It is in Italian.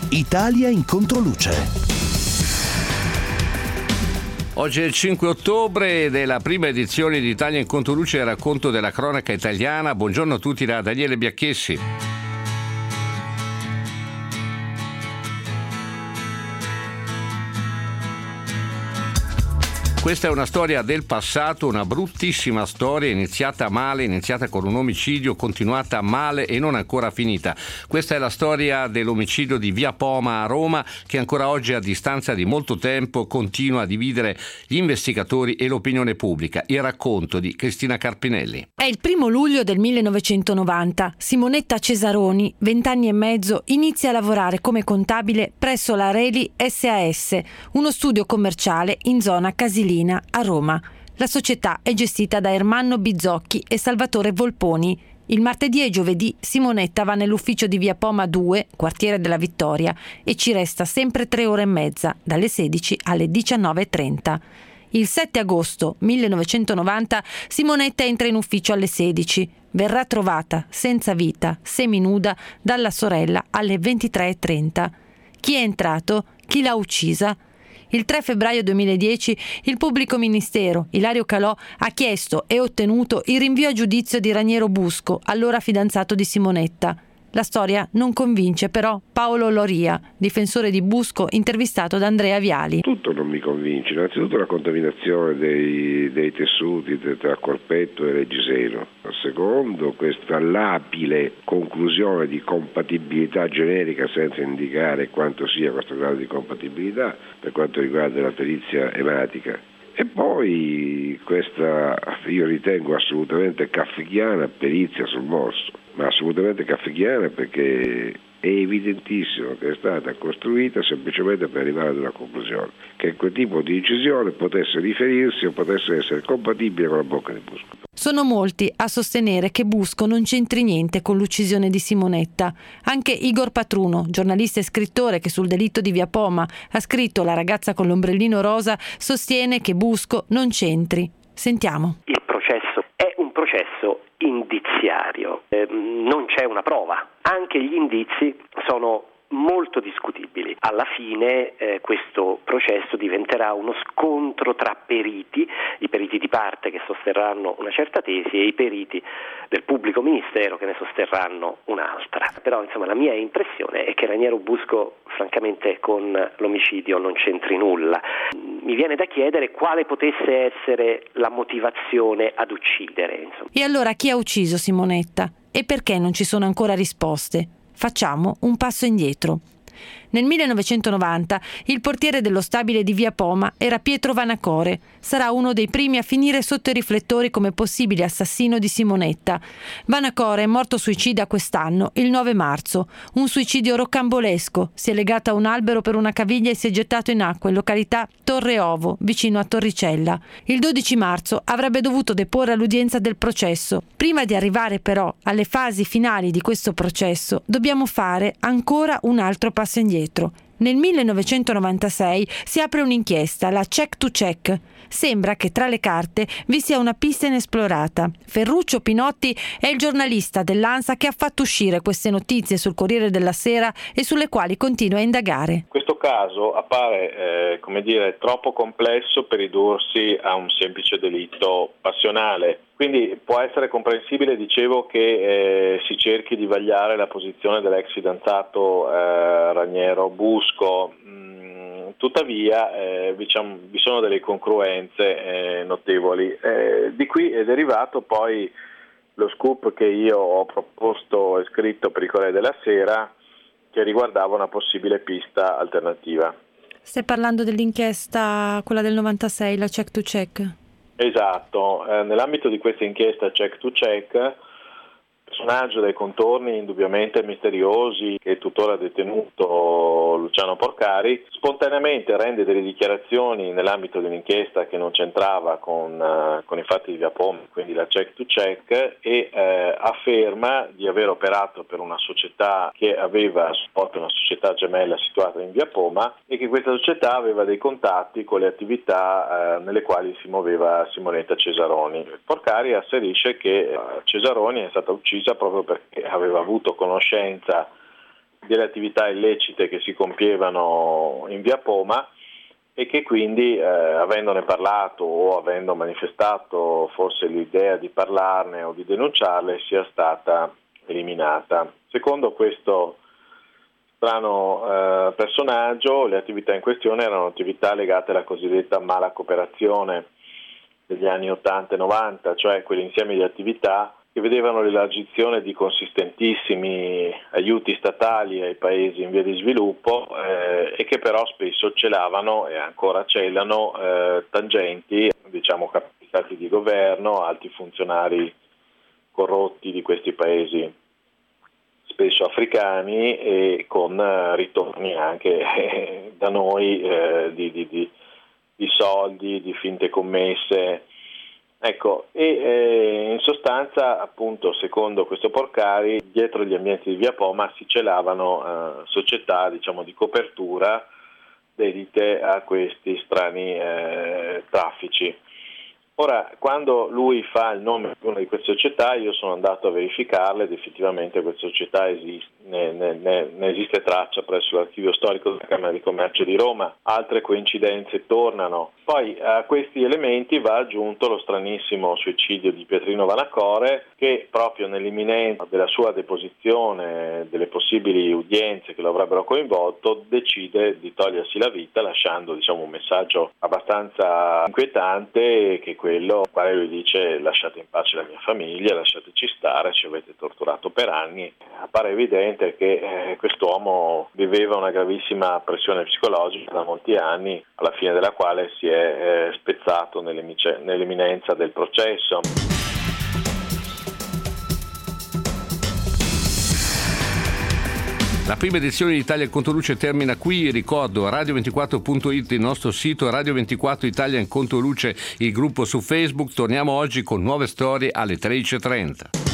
Italia in controluce. Oggi è il 5 ottobre ed è la prima edizione di Italia in Controluce, il racconto della cronaca italiana. Buongiorno a tutti da Daniele Biacchessi. Questa è una storia del passato, una bruttissima storia, iniziata male, iniziata con un omicidio, continuata male e non ancora finita. Questa è la storia dell'omicidio di Via Poma a Roma, che ancora oggi, a distanza di molto tempo, continua a dividere gli investigatori e l'opinione pubblica. Il racconto di Cristina Carpinelli. È il 1 luglio del 1990. Simonetta Cesaroni, 20 anni e mezzo, inizia a lavorare come contabile presso la Reli SAS, uno studio commerciale in zona Casilina a Roma. La società è gestita da Ermanno Bizzocchi e Salvatore Volponi. Il martedì e giovedì Simonetta va nell'ufficio di Via Poma 2, quartiere della Vittoria, e ci resta sempre 3 ore e mezza, dalle 16 alle 19:30. Il 7 agosto 1990 Simonetta entra in ufficio alle 16. Verrà trovata senza vita, seminuda, dalla sorella alle 23:30. Chi è entrato? Chi l'ha uccisa? Il 3 febbraio 2010 il pubblico ministero, Ilario Calò, ha chiesto e ottenuto il rinvio a giudizio di Raniero Busco, allora fidanzato di Simonetta. La storia non convince però Paolo Loria, difensore di Busco, intervistato da Andrea Viali. Tutto non mi convince, innanzitutto la contaminazione dei tessuti tra Corpetto e Reggiseno. Secondo, questa labile conclusione di compatibilità generica senza indicare quanto sia questo grado di compatibilità per quanto riguarda la perizia ematica. E poi questa, io ritengo assolutamente kafkiana perizia sul morso, ma assolutamente kafkiana perché è evidentissimo che è stata costruita semplicemente per arrivare ad una conclusione, che quel tipo di decisione potesse riferirsi o potesse essere compatibile con la bocca di Busco. Sono molti a sostenere che Busco non c'entri niente con l'uccisione di Simonetta. Anche Igor Patruno, giornalista e scrittore che sul delitto di Via Poma ha scritto La ragazza con l'ombrellino rosa, sostiene che Busco non c'entri. Sentiamo. Il processo è un processo indiziario, non c'è una prova. Anche gli indizi sono molto discutibili. Alla fine questo processo diventerà uno scontro tra periti, i periti di parte che sosterranno una certa tesi e i periti del pubblico ministero che ne sosterranno un'altra. Però insomma la mia impressione è che Raniero Busco francamente con l'omicidio non c'entri nulla. Mi viene da chiedere quale potesse essere la motivazione ad uccidere. Insomma. E allora chi ha ucciso Simonetta? E perché non ci sono ancora risposte? Facciamo un passo indietro. Nel 1990 il portiere dello stabile di Via Poma era Pietro Vanacore. Sarà uno dei primi a finire sotto i riflettori come possibile assassino di Simonetta. Vanacore è morto suicida quest'anno, il 9 marzo. Un suicidio rocambolesco. Si è legato a un albero per una caviglia e si è gettato in acqua in località Torre Ovo, vicino a Torricella. Il 12 marzo avrebbe dovuto deporre all'udienza del processo. Prima di arrivare però alle fasi finali di questo processo, dobbiamo fare ancora un altro passo indietro. Nel 1996 si apre un'inchiesta, la Check to Check. Sembra che tra le carte vi sia una pista inesplorata. Ferruccio Pinotti è il giornalista dell'ANSA che ha fatto uscire queste notizie sul Corriere della Sera e sulle quali continua a indagare. Questo caso appare, troppo complesso per ridursi a un semplice delitto passionale. Quindi può essere comprensibile, dicevo, che si cerchi di vagliare la posizione dell'ex fidanzato Raniero Busco. Tuttavia vi sono delle incongruenze notevoli. Di qui è derivato poi lo scoop che io ho proposto e scritto per il Corriere della Sera, che riguardava una possibile pista alternativa. Stai parlando dell'inchiesta, quella del 96, la Check to Check? Esatto, nell'ambito di questa inchiesta Check to Check, personaggio dai contorni indubbiamente misteriosi che è tuttora detenuto Luciano Porcari, spontaneamente rende delle dichiarazioni nell'ambito di un'inchiesta che non c'entrava con i fatti di Via Poma, quindi la Check to Check, e afferma di aver operato per una società che aveva supporto una società gemella situata in Via Poma e che questa società aveva dei contatti con le attività nelle quali si muoveva Simonetta Cesaroni. Porcari asserisce che Cesaroni è stata uccisa proprio perché aveva avuto conoscenza delle attività illecite che si compievano in via Poma e che quindi, avendone parlato o avendo manifestato forse l'idea di parlarne o di denunciarle, sia stata eliminata. Secondo questo strano personaggio, le attività in questione erano attività legate alla cosiddetta mala cooperazione degli anni 80 e 90, cioè quell'insieme di attività che vedevano l'elargizione di consistentissimi aiuti statali ai paesi in via di sviluppo e che però spesso celavano e ancora celano tangenti, diciamo, capitati di governo, alti funzionari corrotti di questi paesi, spesso africani, e con ritorni anche da noi di soldi, di finte commesse. Ecco, e in sostanza, appunto, secondo questo Porcari, dietro gli ambienti di via Poma si celavano società, diciamo, di copertura dedite a questi strani traffici. Ora, quando lui fa il nome di una di queste società, io sono andato a verificarle ed effettivamente questa società esiste, ne esiste traccia presso l'archivio storico della Camera di Commercio di Roma. Altre coincidenze tornano. Poi a questi elementi va aggiunto lo stranissimo suicidio di Pietrino Vanacore, che proprio nell'imminenza della sua deposizione, delle possibili udienze che lo avrebbero coinvolto, decide di togliersi la vita, lasciando, diciamo, un messaggio abbastanza inquietante, che quello al quale lui dice: lasciate in pace la mia famiglia, lasciateci stare, ci avete torturato per anni. Appare evidente che quest'uomo viveva una gravissima pressione psicologica da molti anni, alla fine della quale si è spezzato nell'imminenza del processo. La prima edizione di Italia in Controluce termina qui. Ricordo radio24.it, il nostro sito, Radio24 Italia in Controluce, il gruppo su Facebook. Torniamo oggi con nuove storie alle 13:30.